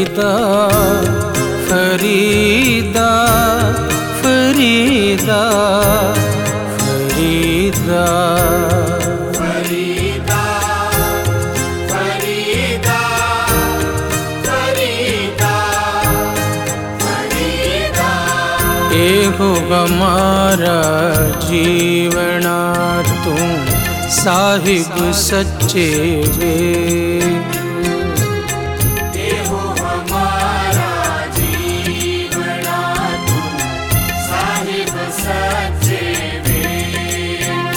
फरीदा फरीदा फरीदा फरीदा फरीदा फरीदा फरीदा फरीदा एहो हमारा जीवना तू साहिब सच्चे वेद। एहो हमारा जीवना तू साहिब सच्चे वेद।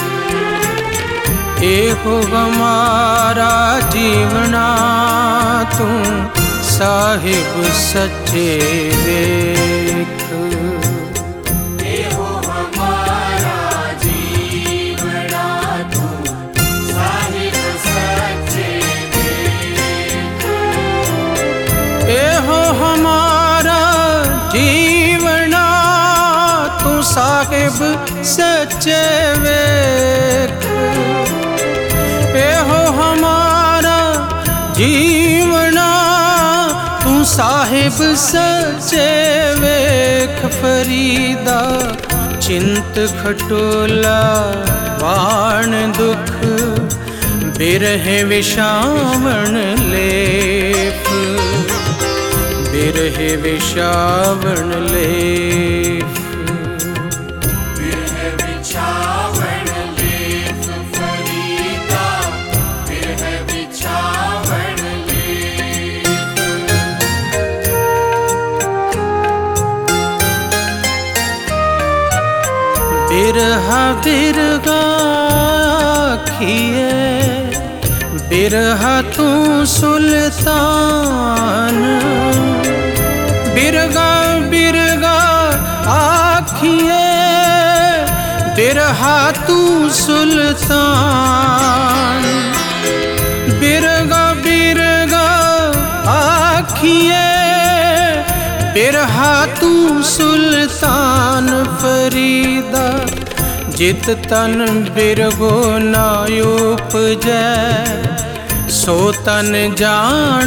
एहो हमारा जीवना तू साहिब सच्चे वेद। एहो हमारा जीवना तू साहिब सच्चे वेख। एहो हमारा जीवना तू साहिब सच्चे वेख। फरीदा चिंत खटोला वाण दुख बिरह विषावण लेप। बिरह विषावण लेप। बिरह विछावण लेप फरीदा बिरह विछावण लेप। बिरहा बिरगा आखिए बिरहा तू सुल्तान। बिरगा बिरगा आखिए बिरहा तू सुल्तान। बिरगा बिरगा आखिए बिरहा तू सुल्तान। फरीदा जित तन बिरगो ना उपजै सो तन जान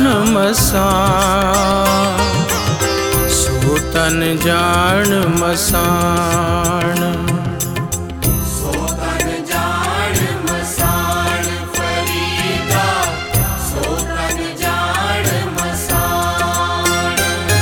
मसान। सो तन जान मसान। सो तन जान मसान फरीदा सो तन जान मसान।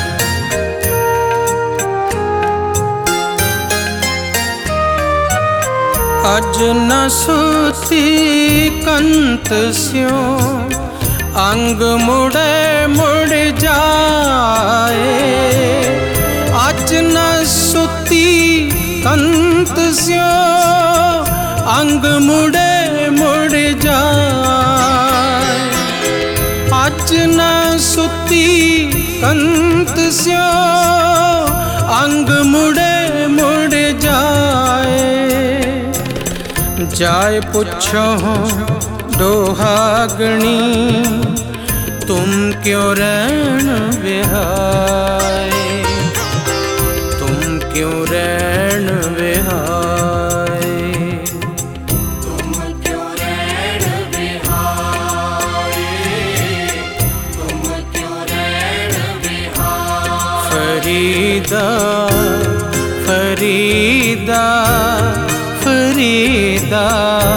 अज न सुती कंत स्यों अंग मुड़े मुड़ जाए। अज न सुती कंत स्यों अंग मुड़े मुड़ जाए। अज न सुती कंत स्यों अंग मुड़े मुड़ जाए। जाए पुछो दोहागणी तुम क्यों रैन विहाए। तुम क्यों रैन विहाए। तुम क्यों रैन विहाए। तुम क्यों रैन विहाए। फरीदा फरीदा फरीदा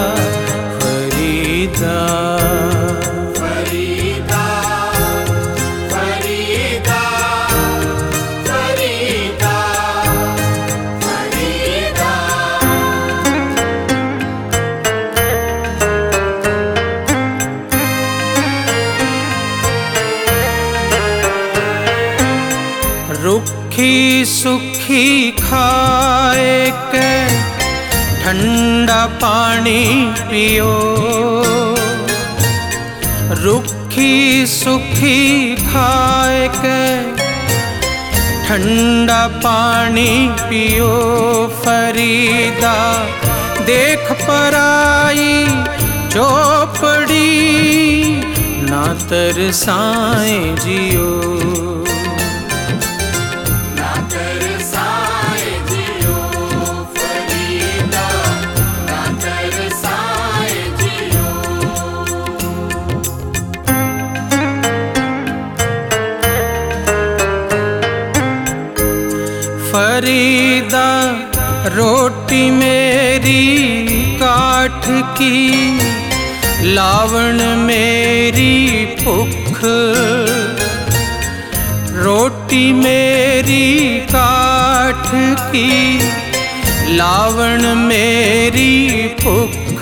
फरीदा फरीदा फरीदा फरीदा फरीदा। रुखी सुखी खाए के ठंडा पानी पियो। रुखी सुखी खाए के ठंडा पानी पियो। फरीदा देख पराई चौपड़ी ना तरसाए जियो। ना तरसाए जियो फरीदा ना तरसाए जियो। फरीदा रोटी मेरी काठ की, लावण मेरी भुख। रोटी मेरी काठ की, लावण मेरी भुख।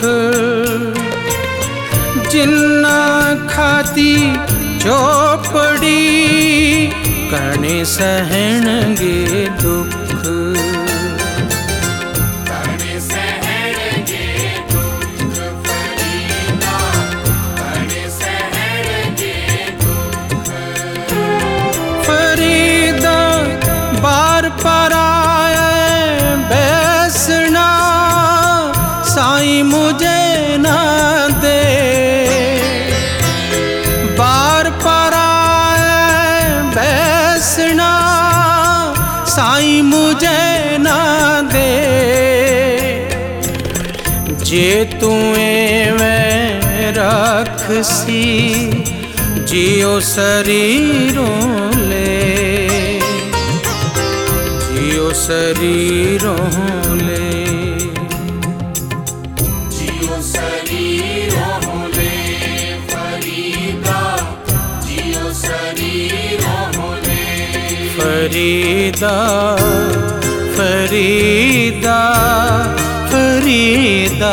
जिन्ना खाती चौपड़ी, करने सहणगे दुख। करने सहणगे दुख फरीदा, करने सहणगे दुख। फरीदा बार पर आए बैसना, साईं मुझे ना दे। बार पर आए बैसना, साईं मुझे ना दे। जे तू एवें रखसी, जियो शरीरों ले। जियो शरीरों ले। जियो शरीरों ले फरीदा, जियो शरीरों ले। फरीदा फरीदा फरीदा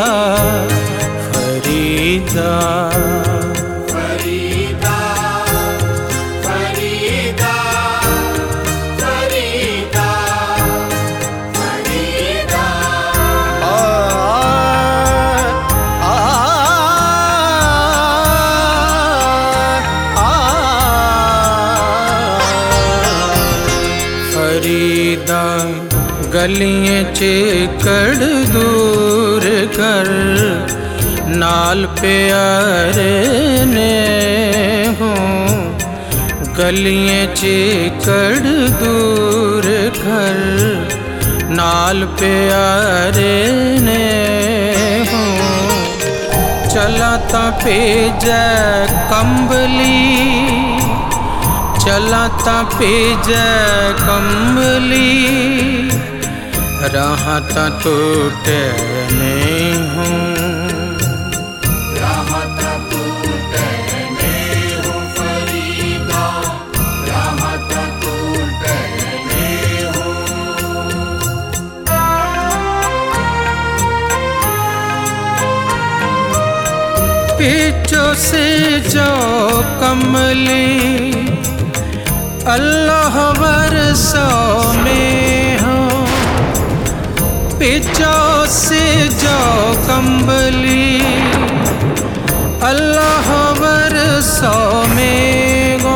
फरीदा फरीदा फरीदा फरीदा फरीदा। फरीदा गलियां चिकड़ दूर कर, नाल प्यारे ने हों। गलियां चिकड़ दूर कर, नाल प्यारे ने हों। चला ता भेजै कंबली, चला ता भेजै कंबली। राहत टूटे नहीं हूँ, राहत टूटे नहीं हूँ फरीदा, राहत टूटे नहीं हूँ। पीछो से जो कमली, अल्लाह वरसों में हो। पीछो से जो कंबली, अल्लाह वरसों में गो।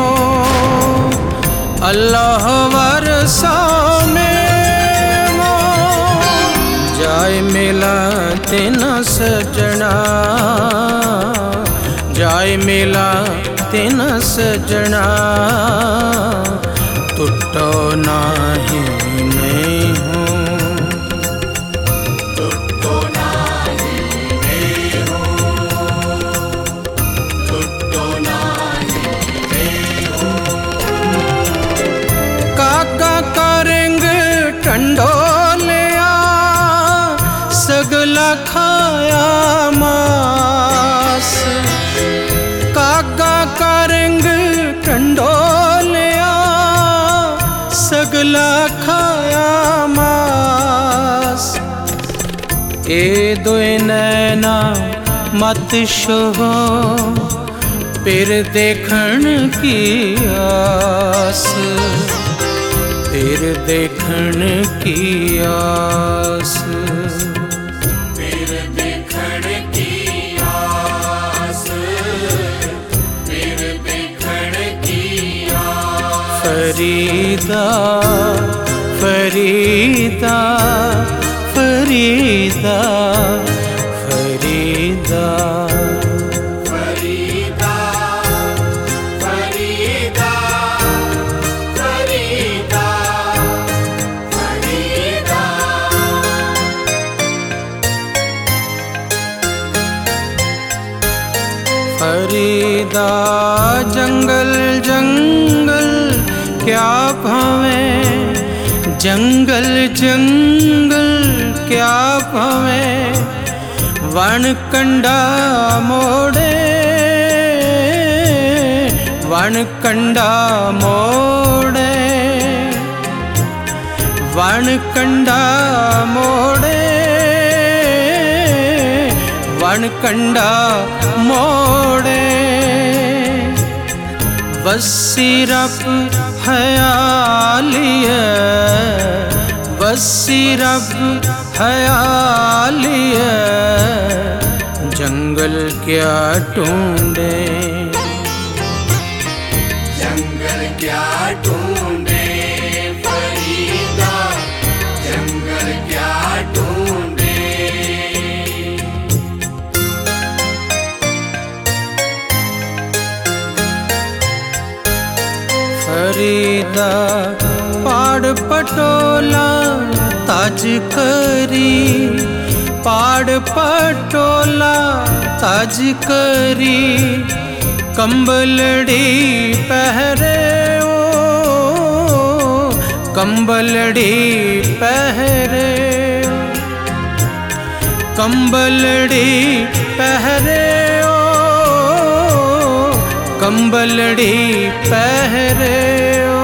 अल्लाह वरसों में गो। जाए मिला तेना सजना, जाए मिला तेना सजना। टूटो नाही मैं हूँ, टूटो नाही मैं हूँ, टूटो नाही मैं हूँ। काका करेंगे टंडोलिया, सगला खाया मास। काका करेंगे टंडोलिया, सगला खाया मास। ए दोए नैना मत शो, फिर देखण की आस। फिर देखण की आस। फिर देखण की आस, फिर देखण की आस। फरीदा फरीदा फरीदा फरीदा फरीदा फरीदा फरीदा फरीदा। फरीदा जंगल जंगल क्या भावे, जंगल जंगल क्या भवे वण कंडा मोड़े, वण कंडा मोड़े, वण कंडा मोड़े, वण कंडा मोड़े। वसी रब हयाली है, वसी रब हयाली है, जंगल क्या ढूंढे, जंगल क्या ढूंढे फरीदा, जंगल क्या ढूंढे। फरीदा पहाड़ पटोला ताज करी, पहाड़ पटोला ताज करी, कंबलड़ी पहरे ओ, कंबलड़ी पहरे, कंबलड़ी पहरे ओ, कंबलड़ी पहरे ओ।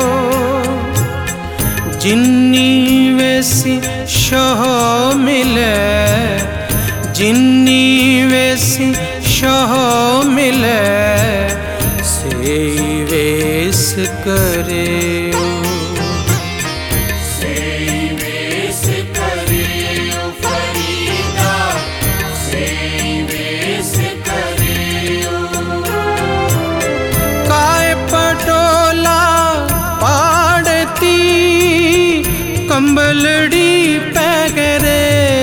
जिन्नी वैसी शोह मिले, जिन्नी वैसी शोह मिले, से वेस करे ओ, से वेस करे ओ फरीदा, से वेस करे ओ। काय पटोला पाड़ती कंबलड़ी पहरे,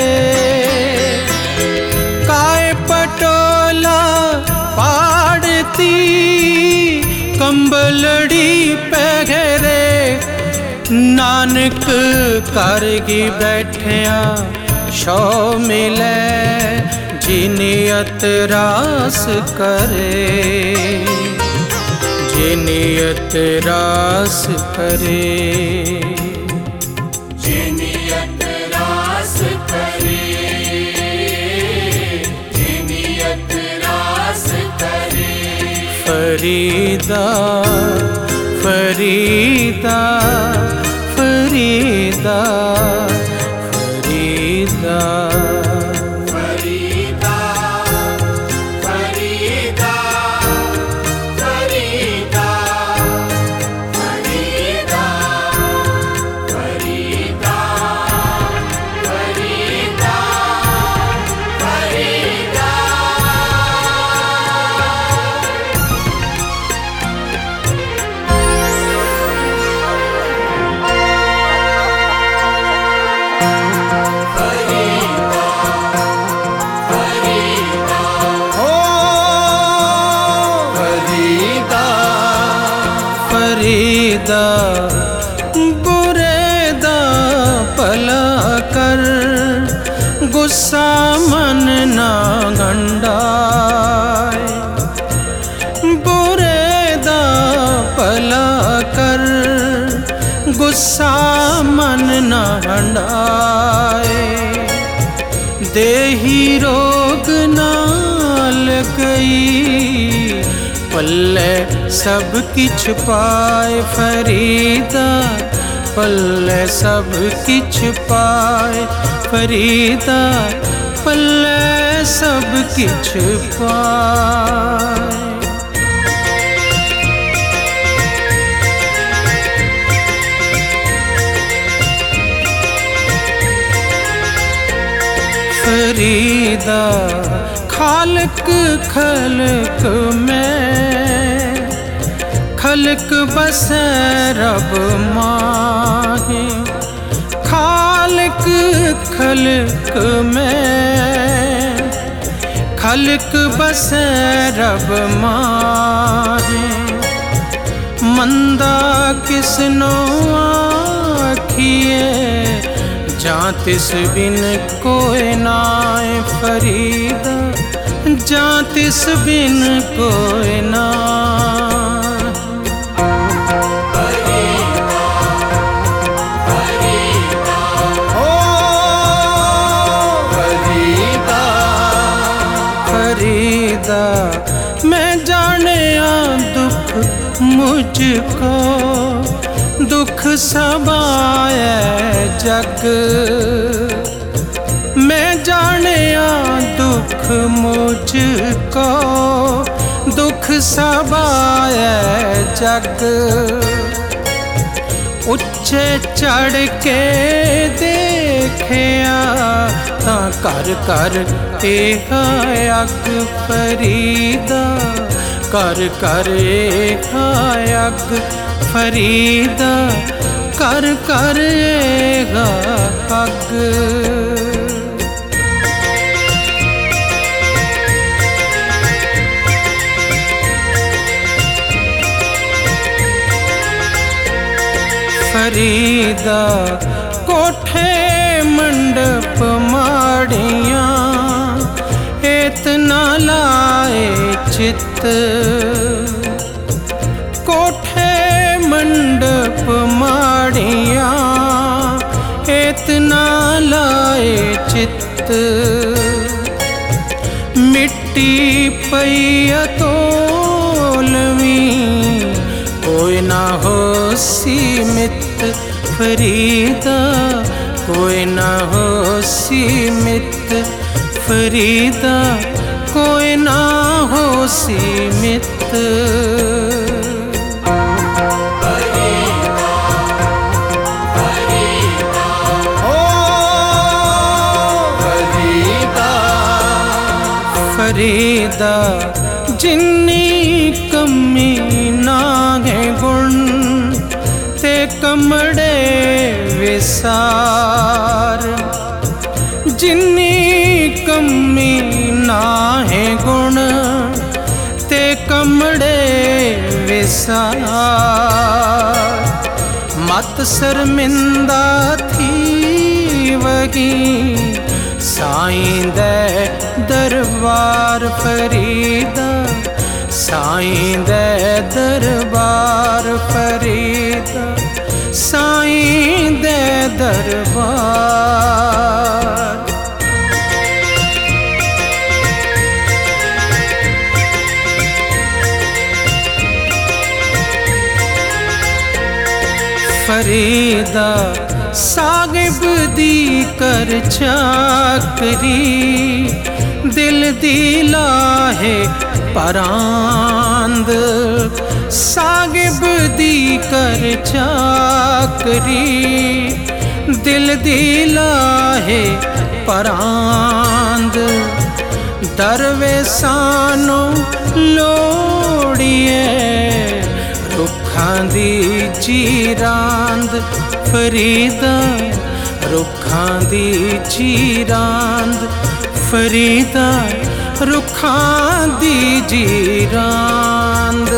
काय पटोला पाड़ती कंबलड़ी पहरे। नानक करगी बैठिया शो मिले, जिनियत रास करे, जिनियत रास करे, जिनियत रास करे, जिनियत रास करे। फरीदा फरीदा फरीदा फरीदा फरीदा फरीदा फरीदा फरीदा फरीदा फरीदा फरीदा। फरीदा बुरे दा भला कर, गुस्सा मन ना गंडाए, बुरे दा भला कर, गुस्सा मन ना गंडाए। देही रोग नाल गई, पल्ले सब किछ पाए फरीदा, पल्ले सब किछ पाए फरीदा, पल्ले सब किछ पाए। फरीदा खालक खलक में, खलक बस रब माहे, खालक खलक में, खलक बस रब माहे। मंदा किसनो आखिए, जां तिस बिन कोई नाए फरीदा, जां तिस बिन कोई ना। फरीदा मुझको दुख सबाए जग। मैं जानिया दुख मुझको दुख सबाए जग। उच्चे चढ़ के देखिया तां कर कर अग फरीदा, कर कर अग फरीदा, कर कर अग। फरीदा कोठे मंडप माड़ियाँ इतना लाए चित। कोठे मंडप माड़ियाँ इतना लाए चित। मिट्टी पई तोलवी कोई ना हो सीमित फरीदा, कोई ना हो सीमित फरीदा, कोई ना हो सीमित। फरीदा जिन्नी कमी नागे गुण ते कमड़े विसार। जिन्नी कमी नाहे गुण ते कमड़े विसार। मत शर्मिंदा थी वगी साईं दे दरबार फरीदा, साईं दे दरबार फरीदा, साईं दे दरबार। फरीदा साहिब दी कर चाकरी, दिल दी लाहे परांद। साहिब दी कर चाकरी, दिल दी लाहे परांद। दरवेसानो लोड़िए रुखां दी जीरांद फरीदा, रुखां दी जीरांद फरीदा, रुखां दी जीरांद।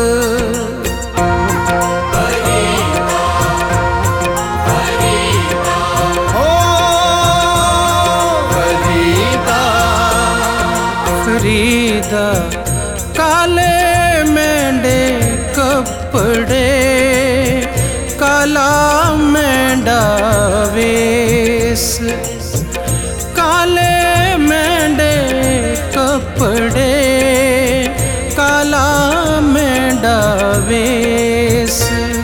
फरीदा काले मेंढे कपड़े, काला मेंढा वेश। काले मेंढे कपड़े, काला मेंढा वेश।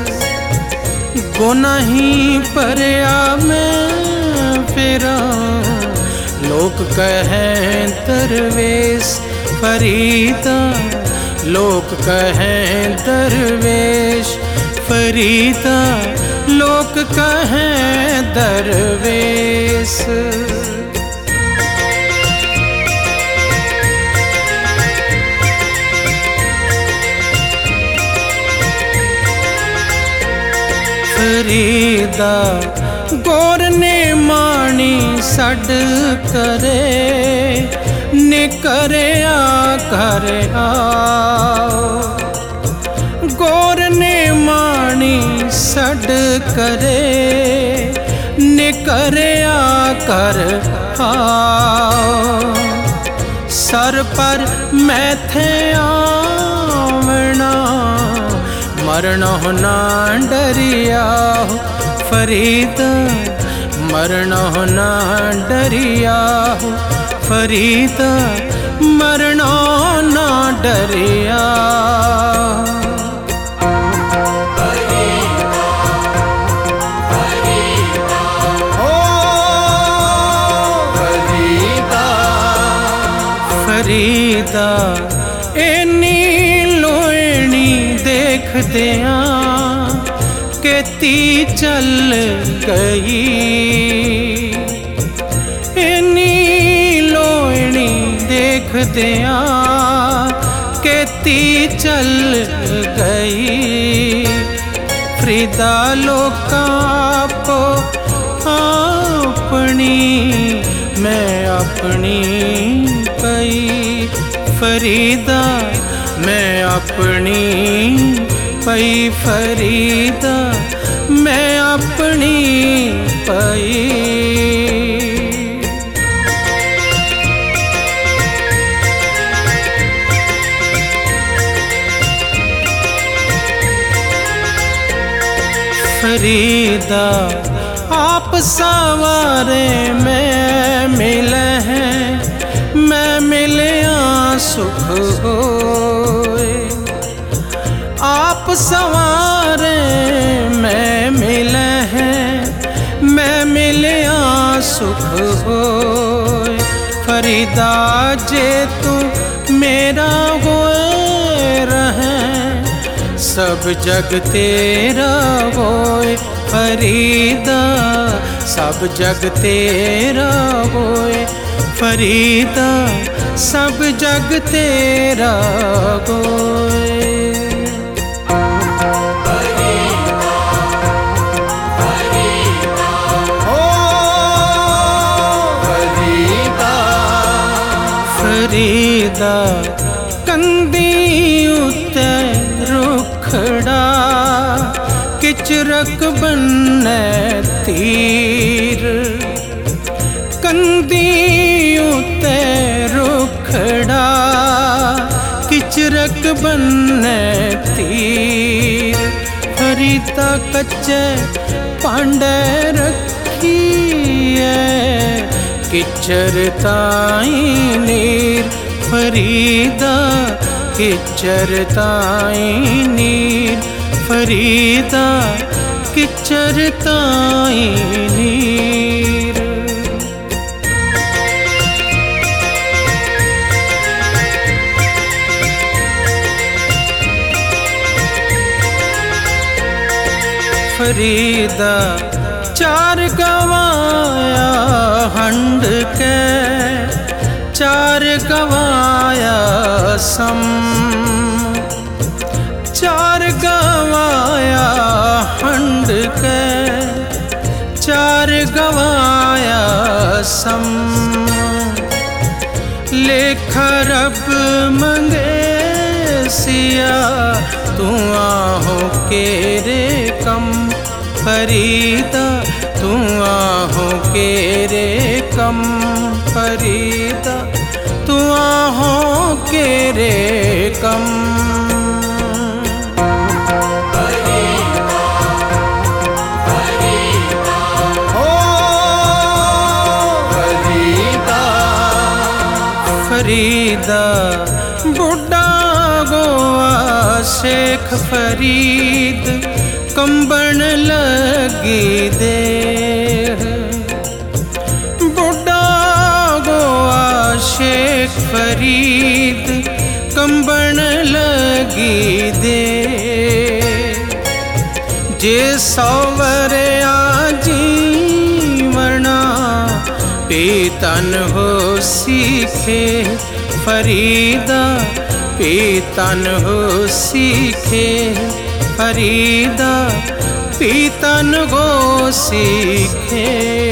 गुनाही परया मैं फिरा, लोग कहें दरवेश फरीदा, लोग कहें दरवेश फरीदा, लोग कहें दरवेश। फरीदा गौर ने मानी सड करे, निकरे कर आओ। गौर ने मानी सड करे, निकरे कर आओ। सर पर मैथे आवना, मरना ना डरिया फरीदा, मरना ना डरिया फरीदा, मरना ना डरिया। फरीदा इन्नी लोहनी देखदिया केती चल गई, इन्नी लोहनी देखदिया केती चल गई। फरीदा लोकां को अपनी मैं अपनी पई, फरीदा मैं अपनी पई, फरीदा मैं अपनी पई। फरीदा आप सवारे में मिले हैं, मैं मिलिया सुख होए। आप सवारे में मिले हैं, मैं मिलिया सुख होए। फरीदा जे तू मेरा होए रहे, सब जग तेरा होए। फरीदा सब जग तेरा होए, फरीदा सब जग तेरा होए। फरीदा कंदी उत्ते रुखड़ा, किचरक बन्ने तीर। कंदी उत्ते रुखड़ा, किचरक बन्ने तीर। फरीदा कच्चे पांडे रखिए, किचर ताई नीर। फरीदा किचर ताई नीर, फरीदा किचर ताई नीर। फरीदा चार गवाया हंड के, चार गवाया सम। चार गवाया हंड के, चार गवाया सम। लेखा रब मंगे सिया, तू आहो केरे कम। फरीदा तू आहो केरे कम, फरीदा तू आहो केरे कम। फरीदा बुढ़ा गोवा शेख फरीद, कंबन लगी देर। बुढ़ा गोवा शेख फरीद, कंबन लगी देर। जे सौवरे जीवना पीतन हो सीखे। फरीदा पीतन हो सीखे, फरीदा पीतन हो सीखे।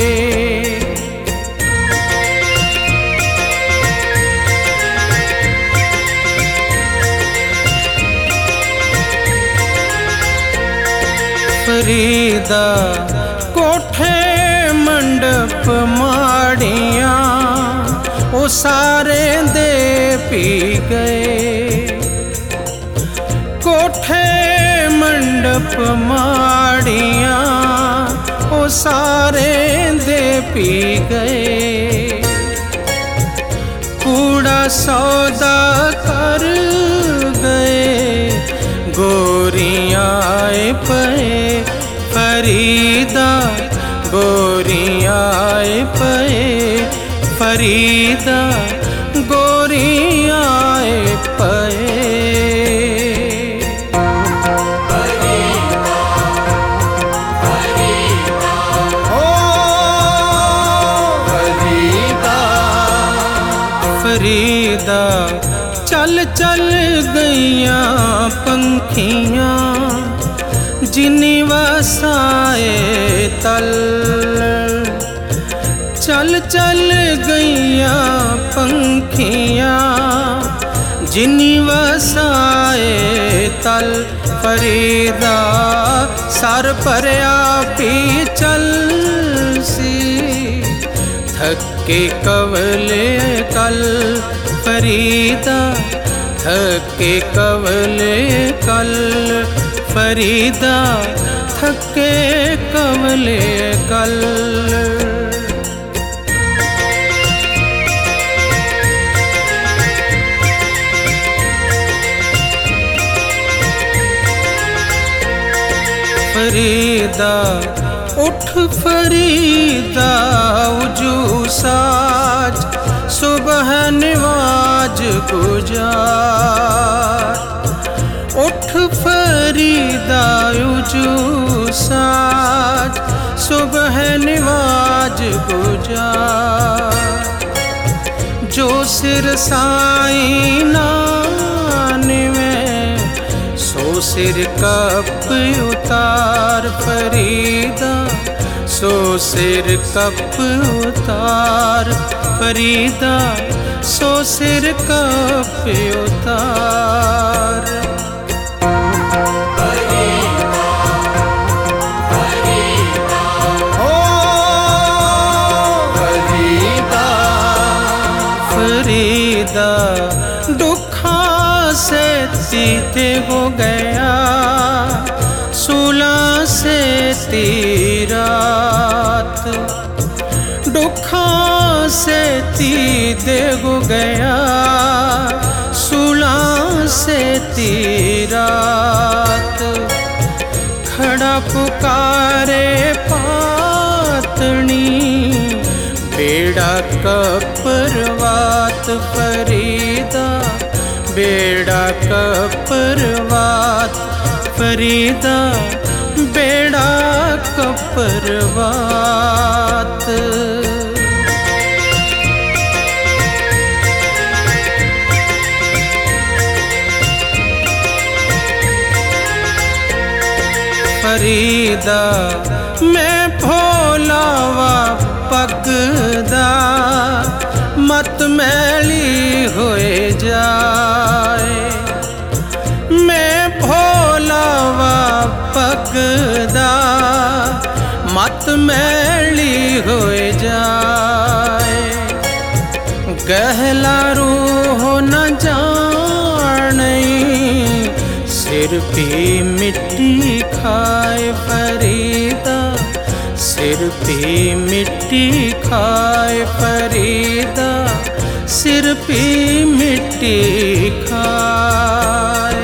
फरीदा कोठे मंडप माड़ियाँ, ओ सारे दे पी गए। कोठे मंडप माड़ियाँ, ओ सारे दे पी गए। कूड़ा सौदा कर गए, गोरियाँ आए पे। फरीदा गोरियाँ आए पे, फरीदा गोरियाँ मोरी आए पए। फरीदा चल चल गईया पंखियां जिनी वसाए तल। चल चल गईया पंखियां जिनी वसाए तल। फरीदा सर भरिया पी चल सी थके कवले कल। फरीदा थके कवले कल। फरीदा थके कवले कल। फरीदा उठ फरीदा उजू साज सुबह निवाज गुजार। उठ फरीदा उजू साज सुबह निवाज गुजार। जो सिर साईं नान में सो सिर कप उतार। फरीदा सो सिर कप उतार। फरीदा सो सिर कप उतार। फरीदा दुखा से तीते हो गया 16 से तीरात। दुखा से तीते हो गया 16 से तीरात। खड़ा पुकारे पातनी बेड़ा कपरवात। फरीदा बेड़ा कपरवात। फरीदा बेड़ा कपरवात। फरीदा मैं भोलावा पगदा मत मैली होए जाए। मैं भोलावा पगदा मत मैली होए जाए। गहला रूह न जाने सिर भी मिट्टी खाए। फरीदा सिर भी मिट्टी खाए। फरीदा सिर भी मिट्टी खाए।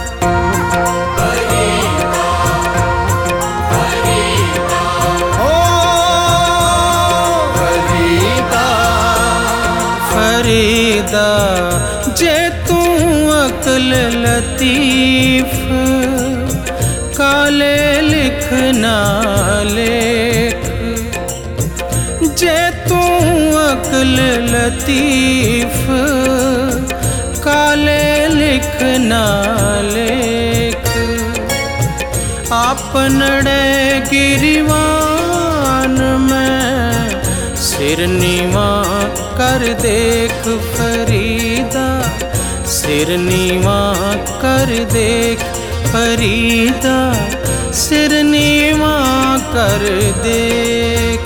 फरीदा जे तू अक्ल लतीफ काले लिखना लेख। जे तू अक्ल लतीफ काले लिखना लेख। आपनड़े गिरिवान में सिर नीवा कर देख। फरीदा सिर नीवा कर देख। फरीदा सिर नीवा कर देख।